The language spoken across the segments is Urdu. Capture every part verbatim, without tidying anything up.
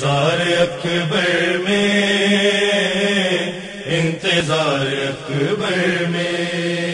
انتظار اکبر میں، انتظار اکبر میں،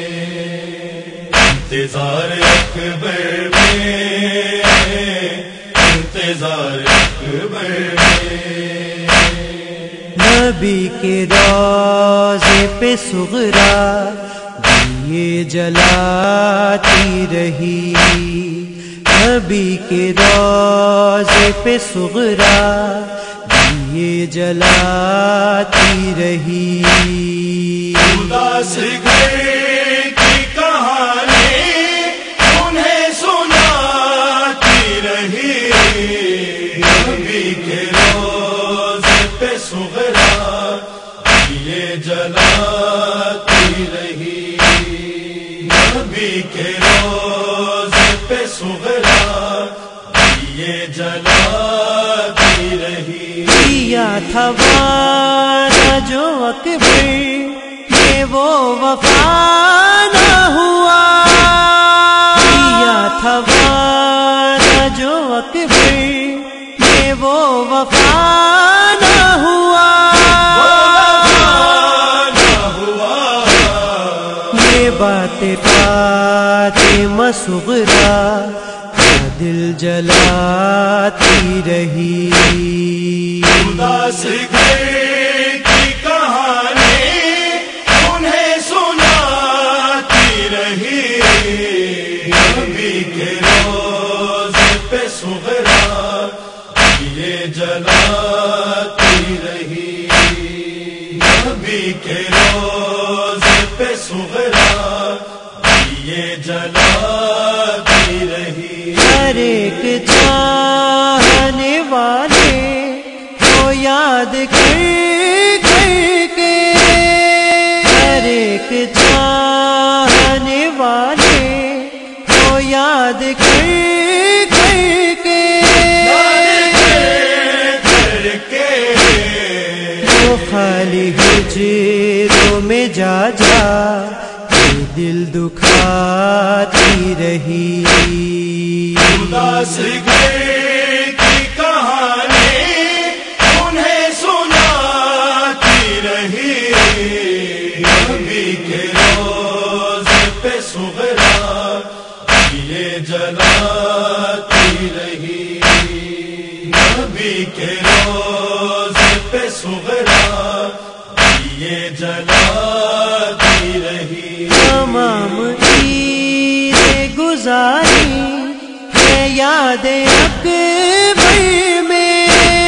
انتظار اکبر میں، انتظار اکبر میں، نبی کے روضے پہ صغرا دیے جلاتی رہی، نبی کے روضے پہ صغرا دیے جلاتی رہی، اداس گھر کی کہانی انہیں سناتی رہی، نبی کے روضے پہ صغرا دیے جلاتی رہی، نبی کے روضے پہ صغرا دیے جلاتی رہی، کیا تھا وعدہ جو اکبر میں وہ وفا نہ ہوا، کیا تھا وعدہ جو اکبر میں وہ وفا نہ ہوا، یہ بات فاطمہ صغرا دل جلاتی رہی، اداس گھر کی کہانی انہیں سناتی رہی، نبی کے روضے پہ صغرا دیے جلاتی رہی، نبی کے روضے پہ صغرا دیے جلاتی رہی، ہر ایک چاہنے والے کو یاد کر کر کے، ہر ایک چاہنے والے کو یاد کر کر کے، وہ خالی حجروں میں جا جا دل دکھاتی رہی، اداس گھر کی کہانی انہیں سناتی رہی، نبی کے روضے پہ صغرا دیے جلاتی رہی، نبی کے روضے پہ صغرا دیے جلاتی رہی، تمام عید گزاری ہے یاد اکبر میں،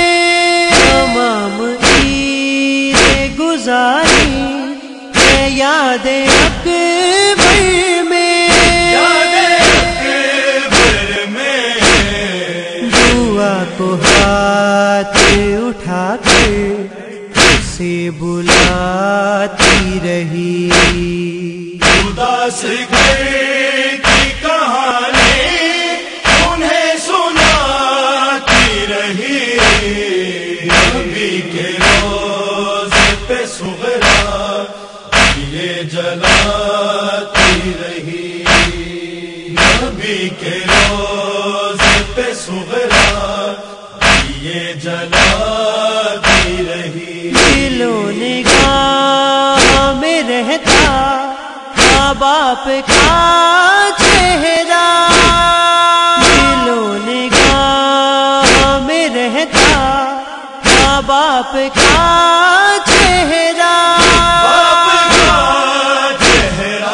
تمام عید گزاری ہے یاد اکبر میں، یاد اکبر میں، دعا کو ہاتھ اٹھا کر سے بلاتی رہی، اداس گھر کی کہانی انہیں سناتی رہی، نبی کے روضے پہ صغرا دیے جلاتی رہی، نبی کے روضے پہ صغرا دیے جلاتی رہی، دل و نگاہ میں رہتا ماں باپ کا چہرہ، دل و نگاہ میں رہتا ماں باپ کا چہرہ، باپ کا چہرہ،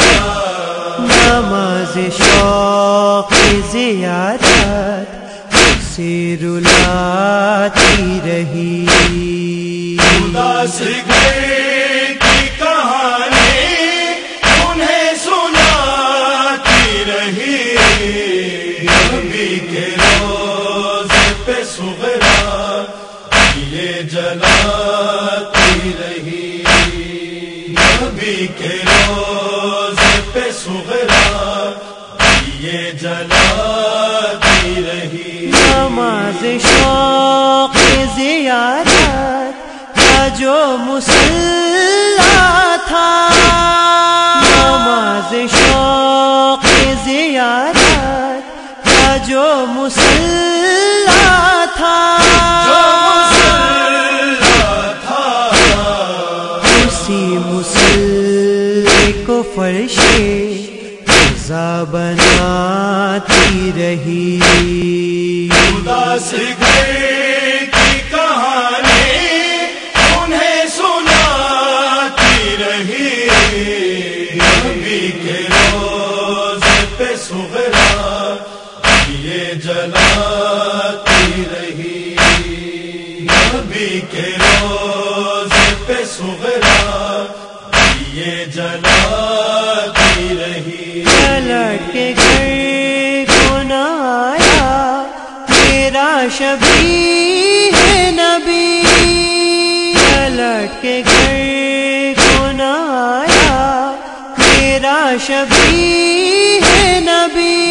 نماز شوق زیارت سے رلاتی رہی، اداس گھر کی کہانی انہیں سناتی رہی، نبی کے روضے پہ صغرا دیے جلاتی رہی، نبی کے روضے پہ صغرا دیے جلاتی رہی، نماز شوق زیارت کا جو مصلی تھا، نماز شوق زیارت کا جو مصلی تھا، فرش فضا بناتی رہی. اداس گھر کی کہانی انہیں سناتی رہی. نبی کے روزے پہ سغرا یہ جلاتی رہی. نبی کے روزے پہ سغرا یہ جلاتی رہی. پلٹ کے گھر کو نہ آیا میرا شبیہ ہے نبی. پلٹ کے گھر کو نہ آیا میرا شبیہ ہے نبی.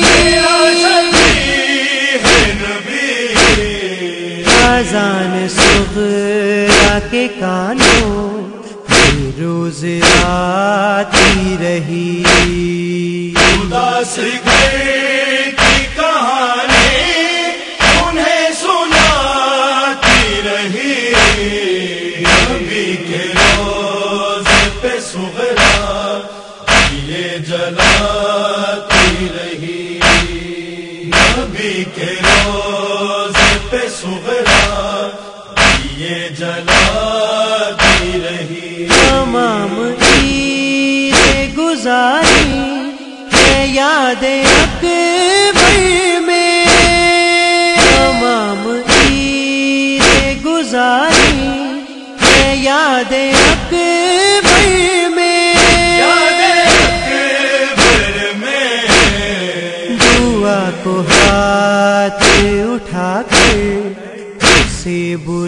اذان صغرا کے کانوں روز آتی رہی. اداس گھر کی کہانی انہیں سناتی رہی. نبی کے روزے پہ سغرا یہ جلاتی رہی. نبی کے روزے پہ سغرا یہ جلاتی رہی. تمام عید گزاری ہے یاد اکبر میں. تمام عید گزاری ہے یاد اکبر میں. یاد اکبر میں دعا کو ہاتھ اٹھا کر اسے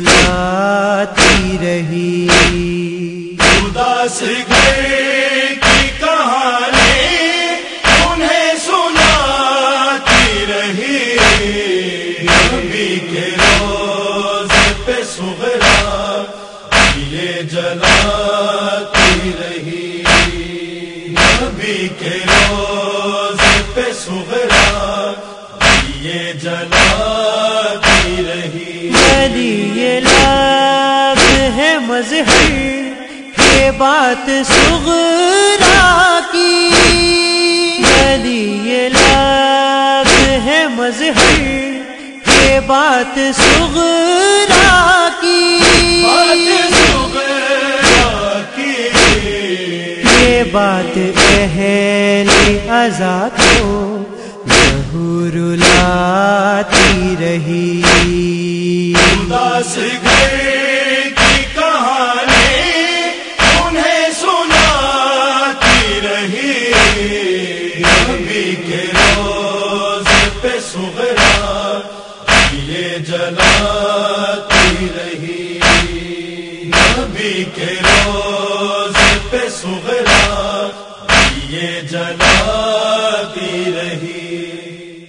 بلاتی رہی. اداس گھر کی کہانی انہیں سناتی رہی. نبی کے روزے پہ سغرا یہ جلاتی رہی. نبی کے روزے پہ سغرا یہ جلاتی رہی. علی لب ہے مظہر یہ بات صغرا کی. علی لب ہے مظہر یہ بات صغرا کی. یہ بات اہل عزا کو ظہور لاتی رہی. اداس گھر کی کہانی انہیں سناتی رہی. نبی کے روزے پہ سغرا یہ جلاتی رہی. نبی کے روزے پہ سغرا یہ جلاتی